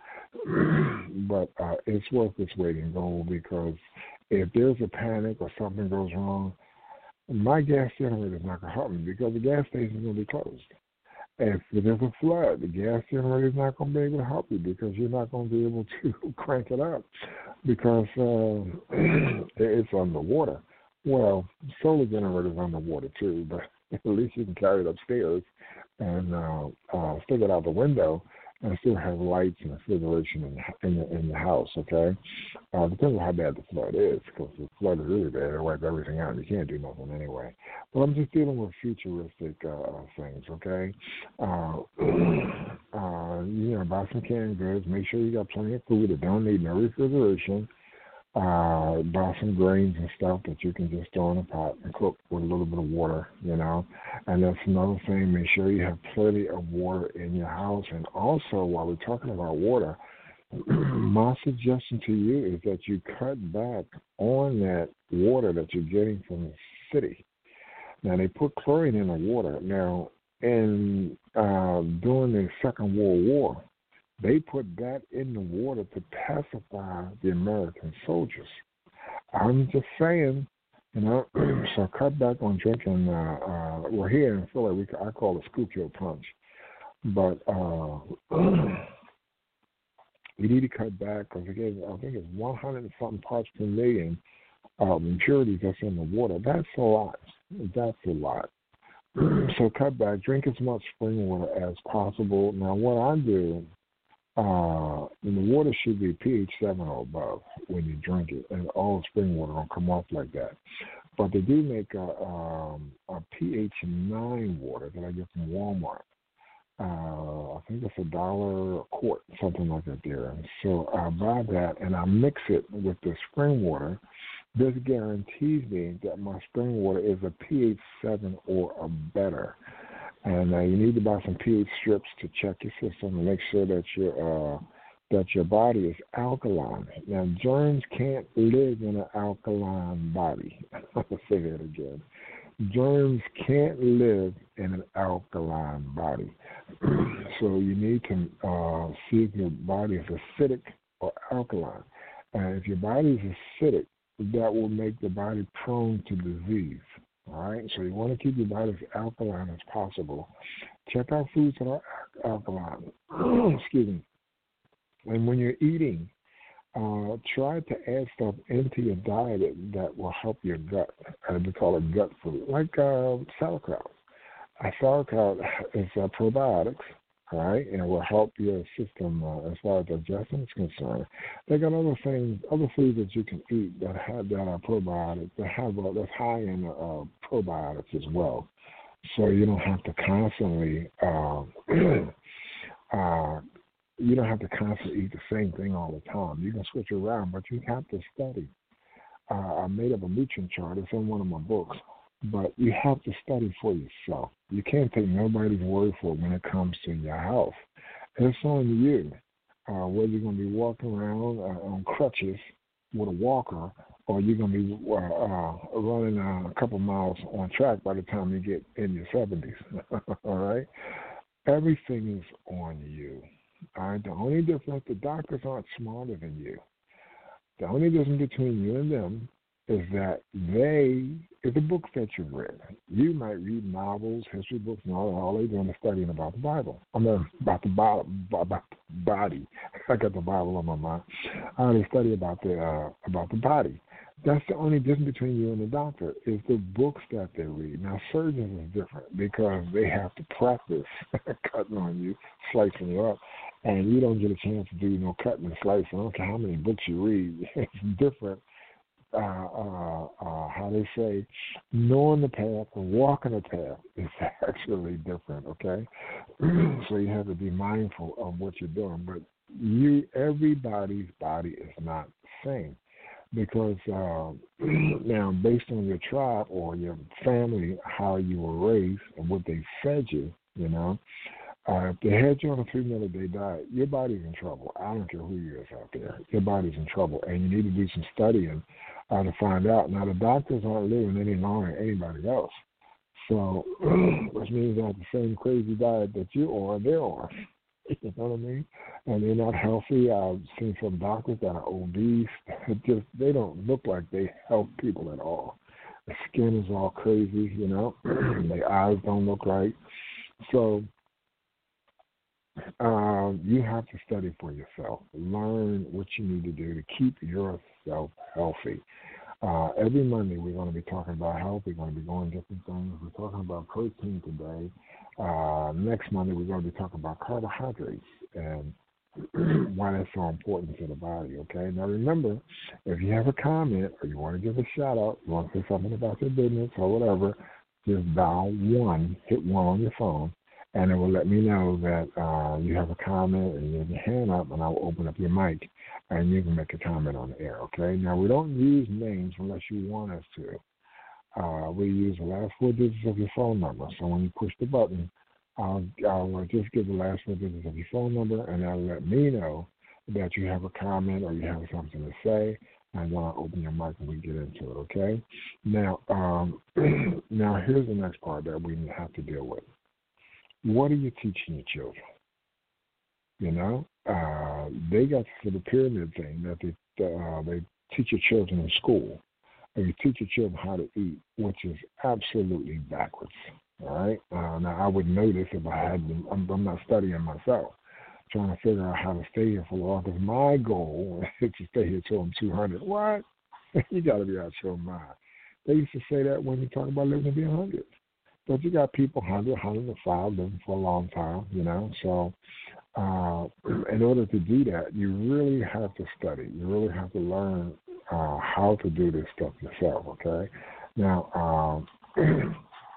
Speaker 2: but uh, it's worth its weight in gold because if there's a panic or something goes wrong, my gas generator is not going to help me because the gas station is going to be closed. If there's a flood, the gas generator is not going to be able to help you because you're not going to be able to crank it up because uh, it's underwater. Well, solar generators underwater too, but at least you can carry it upstairs and uh, uh, stick it out the window and still have lights and refrigeration in the, in the, in the house, okay? Uh, depends on how bad the flood is, because if the flood is really bad, it'll wipe everything out and you can't do nothing anyway. But I'm just dealing with futuristic uh, things, okay? Uh, uh, you know, buy some canned goods. Make sure you got plenty of food that don't need no refrigeration. Uh, buy some grains and stuff that you can just throw in a pot and cook with a little bit of water, you know. And that's another thing. Make sure you have plenty of water in your house. And also, while we're talking about water, my suggestion to you is that you cut back on that water that you're getting from the city. Now, they put chlorine in the water. Now, in uh, during the Second World War, they put that in the water to pacify the American soldiers. I'm just saying, you know, so cut back on drinking, uh, uh, well, here in Philly, we, I call it Schuylkill punch. But uh, you need to cut back because, again, I think it's one hundred and something parts per million um, impurities that's in the water. That's a lot. That's a lot. So cut back. Drink as much spring water as possible. Now, what I do, Uh, and the water should be pH seven or above when you drink it, and all spring water don't come off like that. But they do make a, um, a pH nine water that I get from Walmart. Uh, I think it's a dollar a quart, something like that there. And so I buy that and I mix it with the spring water. This guarantees me that my spring water is a pH seven or a better. And uh, you need to buy some pH strips to check your system and make sure that your uh, that your body is alkaline. Now, germs can't live in an alkaline body. I'll say that again. Germs can't live in an alkaline body. So you need to uh, see if your body is acidic or alkaline. And if your body is acidic, that will make the body prone to disease. All right, so you want to keep your body as alkaline as possible. Check out foods that are alkaline. Excuse me. And when you're eating, uh, try to add stuff into your diet that will help your gut. Uh, we call it gut food, like uh, sauerkraut. Uh, sauerkraut is uh, probiotics, all right, and it will help your system uh, as far as digestion is concerned. They got other things, other foods that you can eat that have that are probiotics, that have uh, that's high in uh, probiotics as well. So you don't have to constantly, uh, uh, you don't have to constantly eat the same thing all the time. You can switch around, but you have to study. Uh, I made up a nutrient chart. It's in one of my books. But you have to study for yourself. You can't take nobody's word for it when it comes to your health. It's on you. Uh, whether you're going to be walking around uh, on crutches with a walker or you're going to be uh, uh, running uh, a couple miles on track by the time you get in your seventies. All right? Everything is on you. All right? The only difference, the doctors aren't smarter than you. The only difference between you and them is that they, it's the books that you've read. You might read novels, history books, and all, all they're doing is studying about the Bible. I mean, about the, Bible, about the body. I got the Bible on my mind. Uh, they study about the, uh, about the body. That's the only difference between you and the doctor is the books that they read. Now, surgeons is different because they have to practice cutting on you, slicing you up, and you don't get a chance to do no cutting and slicing. I don't care how many books you read. It's different. Uh, uh, uh, how they say, knowing the path and walking the path is actually different, okay? So you have to be mindful of what you're doing. But you, everybody's body is not the same because uh, now based on your tribe or your family, how you were raised and what they fed you, you know, Uh, if they had you on a three-meal a day diet, your body's in trouble. I don't care who you is out there. Your body's in trouble, and you need to do some studying uh, to find out. Now, the doctors aren't living any longer than anybody else, so which means they have the same crazy diet that you are, they're on. You know what I mean? And they're not healthy. I've seen some doctors that are obese. Just they don't look like they help people at all. The skin is all crazy, you know. Their eyes don't look right. So Uh, you have to study for yourself. Learn what you need to do to keep yourself healthy. Uh, every Monday, we're going to be talking about health. We're going to be going different things. We're talking about protein today. Uh, next Monday, we're going to be talking about carbohydrates and why that's so important to the body, okay? Now, remember, if you have a comment or you want to give a shout-out, you want to say something about your business or whatever, just dial one, hit one on your phone, and it will let me know that uh, you have a comment and you have your hand up, and I'll open up your mic, and you can make a comment on the air, okay? Now, we don't use names unless you want us to. Uh, we use the last four digits of your phone number. So when you push the button, I'll, I'll just give the last four digits of your phone number, and that'll let me know that you have a comment or you have something to say, and then I'll open your mic and we get into it, okay? Now, um, now here's the next part that we have to deal with. What are you teaching your children? You know, uh, they got the pyramid thing that they, uh, they teach your children in school, or you teach your children how to eat, which is absolutely backwards. All right. Uh, now I would know this if I had been. I'm, I'm not studying myself, trying to figure out how to stay here for long. Because my goal is to stay here till I'm two hundred. What? You got to be out your mind. They used to say that when you talk about living to be one hundred. But you got people one hundred, one hundred five living for a long time. You know. So uh, in order to do that, you really have to study. You really have to learn uh, how to do this stuff yourself. Okay. Now. Um,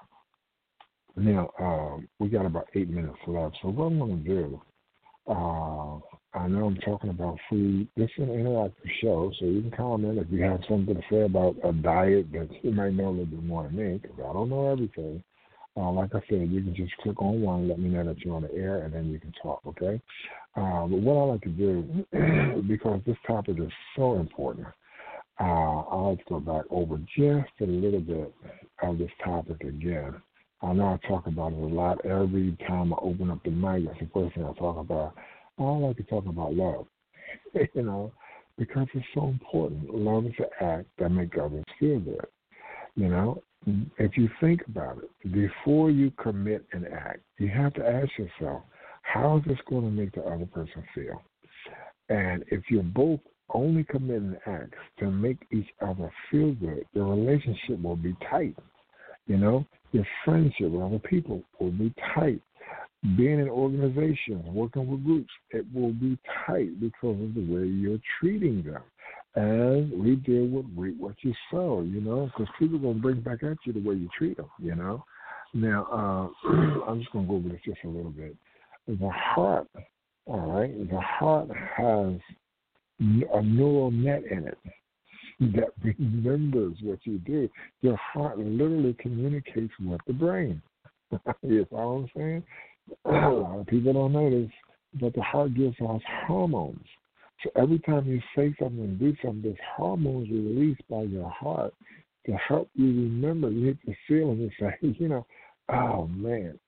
Speaker 2: Now, um, we got about eight minutes left. So what I'm going to do, uh, I know I'm talking about food. This is an interactive show, so you can comment if you have something to say about a diet that you might know a little bit more than me, because I don't know everything. Uh, like I said, you can just click on one, let me know that you're on the air, and then you can talk, okay? Uh, but what I like to do, because this topic is so important, uh, I like to go back over just a little bit of this topic again. I know I talk about it a lot. Every time I open up the mic, that's the first thing I talk about. I like to talk about love, you know, because it's so important. Love is an act that makes others feel good, you know. If you think about it, before you commit an act, you have to ask yourself, how is this going to make the other person feel? And if you're both only committing acts to make each other feel good, the relationship will be tight, you know. Your friendship with other people will be tight. Being in organizations, working with groups, it will be tight because of the way you're treating them. And we deal with reap what you sow, you know, because people are going to bring back at you the way you treat them, you know. Now, uh, I'm just going to go over this just a little bit. The heart, all right, the heart has a neural net in it that remembers what you do. Your heart literally communicates with the brain. You follow what I'm saying? A lot of people don't know this, but the heart gives off hormones. So every time you say something and do something, there's hormones released by your heart to help you remember. You hit the ceiling and say, you know, oh, man,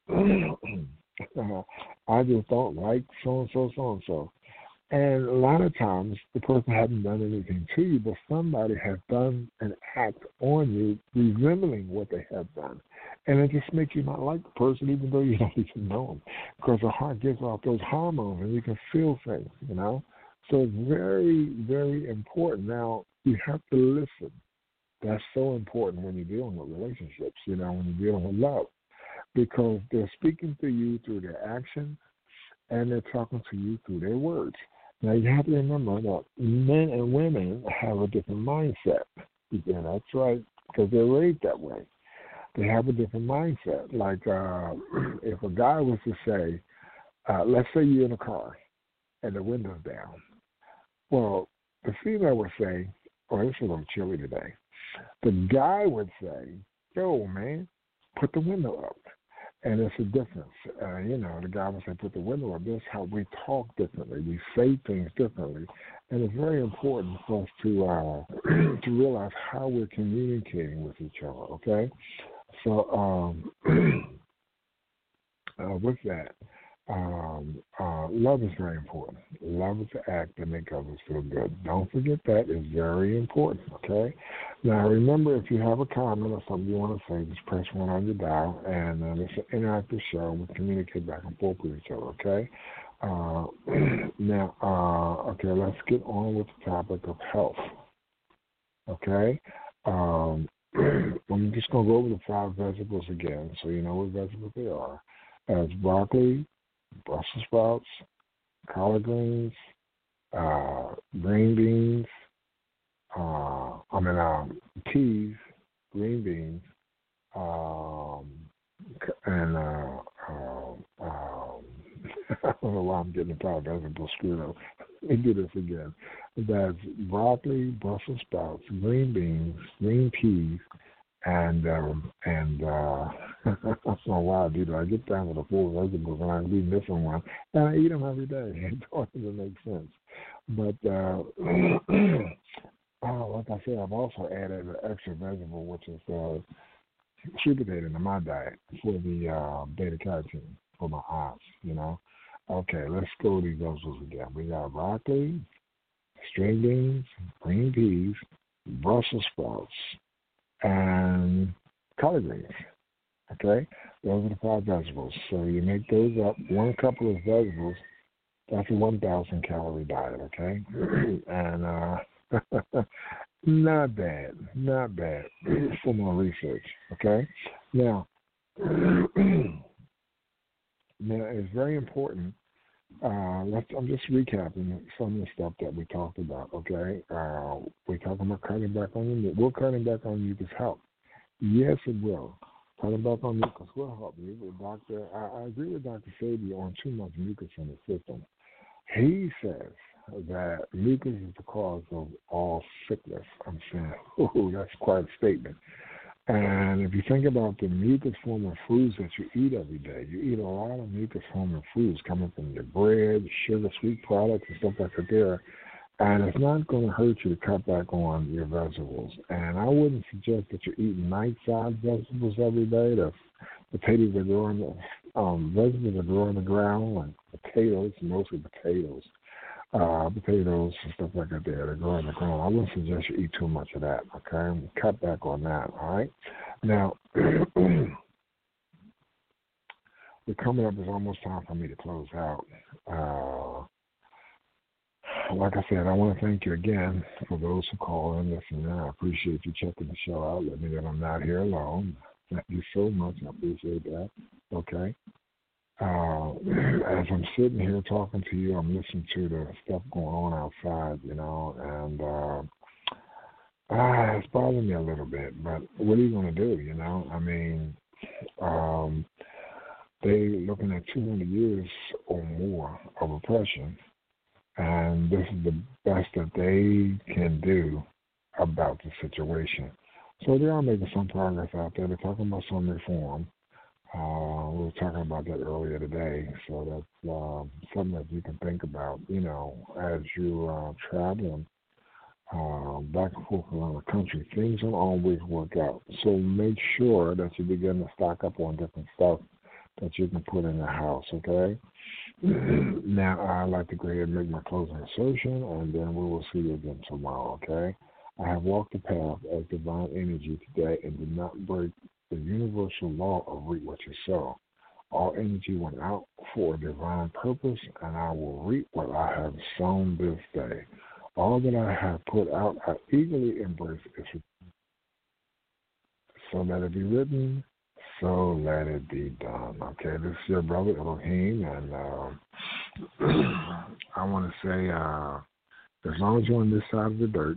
Speaker 2: I just don't like so-and-so, so-and-so. And a lot of times, the person hasn't done anything to you, but somebody has done an act on you resembling what they have done. And it just makes you not like the person, even though you don't even know them, because the heart gives off those hormones, and you can feel things, you know. So it's very, very important. Now, you have to listen. That's so important when you're dealing with relationships, you know, when you're dealing with love, because they're speaking to you through their actions, and they're talking to you through their words. Now, you have to remember that men and women have a different mindset. Yeah, that's right, because they're raised that way. They have a different mindset. Like uh, if a guy was to say, uh, let's say you're in a car and the window's down. Well, the female would say, oh, it's a little chilly today. The guy would say, yo, man, put the window up. And it's a difference. Uh, you know, the guy would say, put the window up. That's how we talk differently. We say things differently. And it's very important for us to uh, to realize how we're communicating with each other, okay? So um, uh, with that, um, uh, love is very important. Love is the act that makes others feel good. Don't forget that. It's very important, okay? Now, remember, if you have a comment or something you want to say, just press one on your dial, and uh, it's an interactive show. We communicate back and forth with each other, okay? Uh, now, uh, okay, let's get on with the topic of health, okay? Um, I'm just going to go over the five vegetables again so you know what vegetables they are. As broccoli, Brussels sprouts, collard greens, uh, green beans, uh, I mean, um, peas, green beans, um, and uh, um, um, I don't know why I'm getting the five vegetables screwed up. Let me do this again. That's broccoli, Brussels sprouts, green beans, green peas, and um, and uh, I don't know why I do that. I get down to the four vegetables and I be missing one, and I eat them every day. It doesn't make sense. But uh, oh, like I said, I've also added an extra vegetable, which is uh, sweet potato into my diet for the uh, beta carotene for my eyes. You know. Okay, let's go to these vegetables again. We got broccoli, string beans, green peas, Brussels sprouts, and collard greens. Okay, those are the five vegetables. So you make those up. One cup of those vegetables, that's a one thousand calorie diet. Okay, and uh, not bad, not bad for my research. Okay, now. Now, it's very important. Uh, let's, I'm just recapping some of the stuff that we talked about, okay? Uh, we're talking about cutting back on mucus. Will cutting back on mucus help? Yes, it will. Cutting back on mucus will help you. But Doctor, I, I agree with Doctor Sabi on too much mucus in the system. He says that mucus is the cause of all sickness. I'm saying, ooh, that's quite a statement. And if you think about the mucus-forming foods that you eat every day, you eat a lot of mucus-forming foods coming from your bread, sugar, sweet products, and stuff like that there. And it's not going to hurt you to cut back on your vegetables. And I wouldn't suggest that you're eating night-sized vegetables every day. The potatoes that grow on the, um, vegetables that grow on the ground, like potatoes, mostly potatoes. Uh, potatoes and stuff like that there that grow on the ground. I wouldn't suggest you eat too much of that, okay? Cut back on that, all right? Now, we're coming up. It's almost time for me to close out. Uh, like I said, I want to thank you again for those who call in, listen. I appreciate you checking the show out. Let me know I'm not here alone. Thank you so much. I appreciate that, okay? Uh, as I'm sitting here talking to you, I'm listening to the stuff going on outside, you know, and uh, ah, it's bothering me a little bit. But what are you going to do, you know? I mean, um, they're looking at two hundred years or more of oppression, and this is the best that they can do about the situation. So they are making some progress out there. They're talking about some reform. Uh, we were talking about that earlier today, so that's uh, something that you can think about, you know, as you're uh, traveling uh, back and forth around the country. Things don't always work out, so make sure that you begin to stock up on different stuff that you can put in the house, okay? Now, I'd like to go ahead and make my closing assertion, and then we will see you again tomorrow, okay? I have walked the path as divine energy today and did not break the universal law of reap what you sow. All energy went out for a divine purpose, and I will reap what I have sown this day. All that I have put out, I eagerly embrace it. So let it be written, so let it be done. Okay, this is your brother Elohim, and uh, I want to say, uh, as long as you're on this side of the dirt,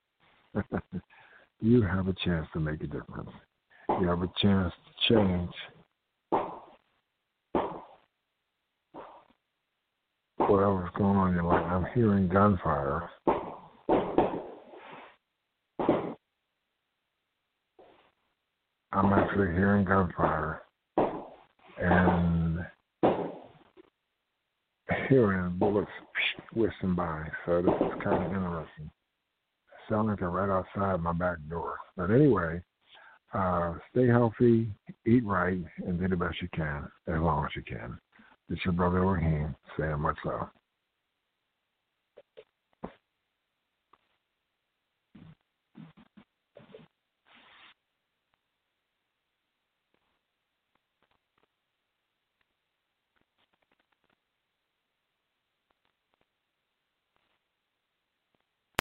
Speaker 2: you have a chance to make a difference. You have a chance to change whatever's going on in your life. I'm hearing gunfire. I'm actually hearing gunfire and hearing bullets whistling by. So this is kind of interesting. Sound like they're right outside my back door. But anyway, Uh, stay healthy, eat right, and do the best you can, as long as you can. It's your brother Elohim saying much love.